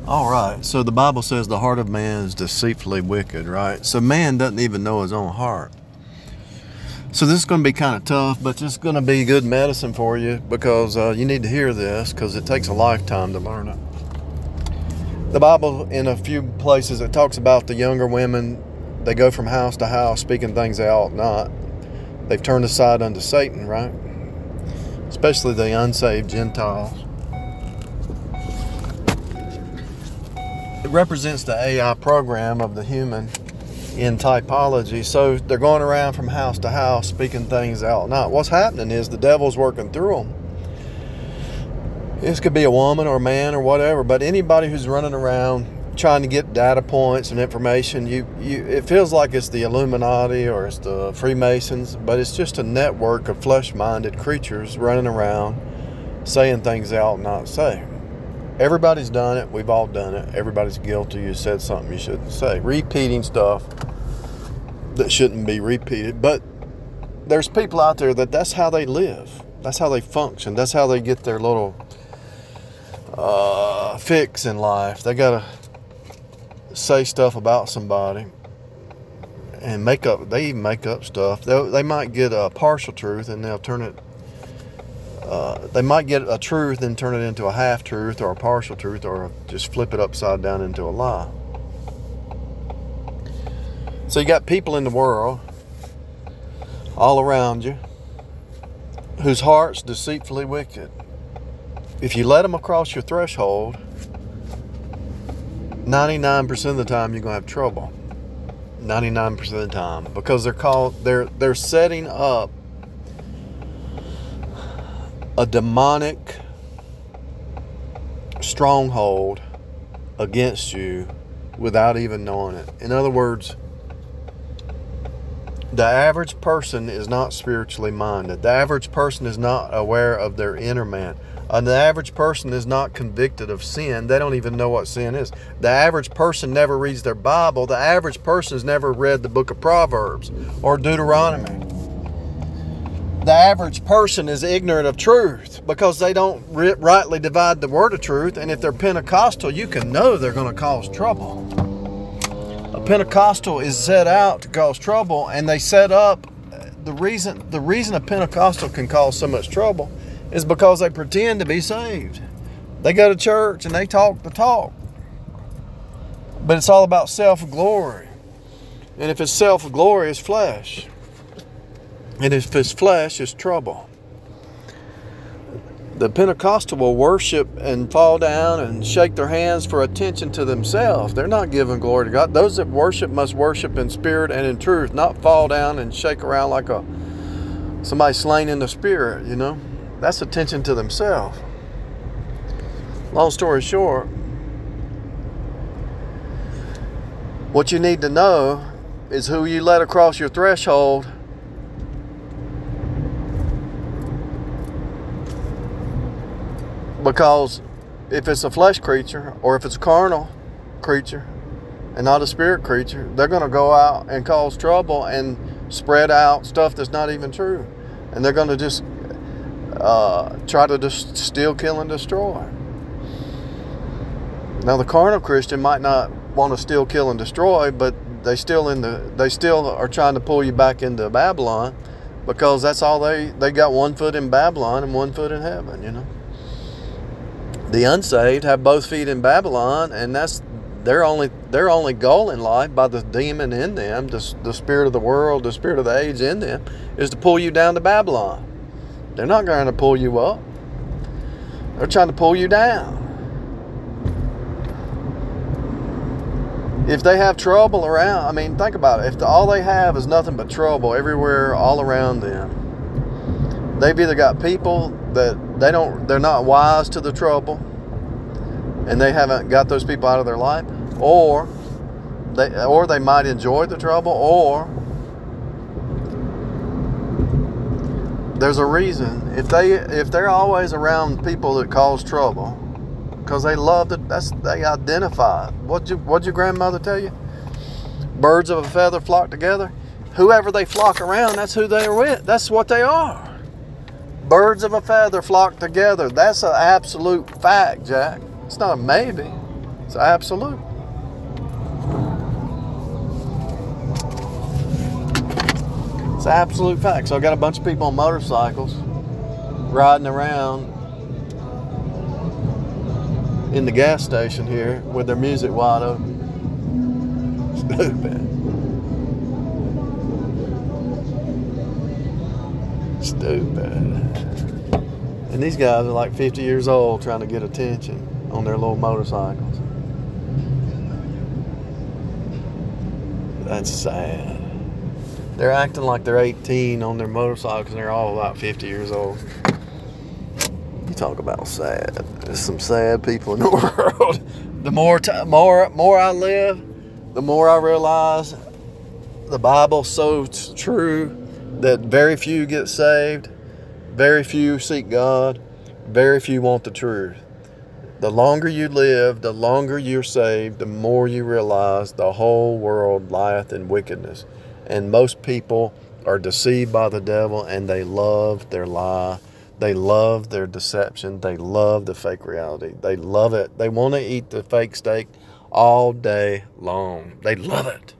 All right, so the Bible says the heart of man is deceitfully wicked, right? So man doesn't even know his own heart. So this is going to be kind of tough, but it's going to be good medicine for you because you need to hear this because it takes a lifetime to learn it. The Bible, in a few places, it talks about the younger women. They go from house to house speaking things they ought not. They've turned aside unto Satan, right? Especially the unsaved Gentiles. It represents the AI program of the human in typology. So they're going around from house to house speaking things out. Not what's happening is the devil's working through them. This could be a woman or a man or whatever, but anybody who's running around trying to get data points and information, it feels like it's the Illuminati or it's the Freemasons, but it's just a network of flesh-minded creatures running around saying things they ought not say. Everybody's done it. We've all done it. Everybody's guilty. You said something you shouldn't say. Repeating stuff that shouldn't be repeated. But there's people out there that's how they live. That's how they function. That's how they get their little fix in life. They got to say stuff about somebody and they even make up stuff. They might get a partial truth and they'll turn it. They might get a truth and turn it into a half-truth or a partial truth or just flip it upside down into a lie. So you got people in the world all around you whose heart's deceitfully wicked. If you let them across your threshold, 99% of the time you're going to have trouble. 99% of the time. Because they're setting up a demonic stronghold against you without even knowing it. In other words, the average person is not spiritually minded. The average person is not aware of their inner man. The average person is not convicted of sin. They don't even know what sin is. The average person never reads their Bible. The average person has never read the book of Proverbs or Deuteronomy. The average person is ignorant of truth because they don't rightly divide the word of truth. And if they're Pentecostal, you can know they're going to cause trouble. A Pentecostal is set out to cause trouble, and they set up the reason a Pentecostal can cause so much trouble is because they pretend to be saved. They go to church and they talk the talk. But it's all about self-glory. And if it's self-glory, it's flesh. And if it's flesh, it's trouble. The Pentecostal will worship and fall down and shake their hands for attention to themselves. They're not giving glory to God. Those that worship must worship in spirit and in truth, not fall down and shake around like somebody slain in the spirit, you know. That's attention to themselves. Long story short, what you need to know is who you let across your threshold. Because if it's a flesh creature or if it's a carnal creature and not a spirit creature, they're going to go out and cause trouble and spread out stuff that's not even true. And they're going to just try to just steal, kill, and destroy. Now the carnal Christian might not want to steal, kill, and destroy, but they still are trying to pull you back into Babylon because that's all they got, one foot in Babylon and one foot in heaven, you know. The unsaved have both feet in Babylon, and that's their only goal in life by the demon in them, the spirit of the world, the spirit of the age in them, is to pull you down to Babylon. They're not going to pull you up. They're trying to pull you down. If they have trouble around, I mean, think about it. If all they have is nothing but trouble everywhere, all around them, they've either got people that they're not wise to the trouble, and they haven't got those people out of their life, or they might enjoy the trouble, or there's a reason. If they're always around people that cause trouble, because they love it, they identify. What'd your grandmother tell you? Birds of a feather flock together. Whoever they flock around, that's who they're with. That's what they are. Birds of a feather flock together. That's an absolute fact, Jack. It's not a maybe. It's absolute. It's absolute fact. So I got a bunch of people on motorcycles riding around in the gas station here with their music wide open. Stupid. And these guys are like 50 years old trying to get attention on their little motorcycles. That's sad. They're acting like they're 18 on their motorcycles and they're all about 50 years old. You talk about sad. There's some sad people in the world. The more I live, the more I realize the Bible's so true that very few get saved, very few seek God, very few want the truth. The longer you live, the longer you're saved, the more you realize the whole world lieth in wickedness. And most people are deceived by the devil, and they love their lie. They love their deception. They love the fake reality. They love it. They want to eat the fake steak all day long. They love it.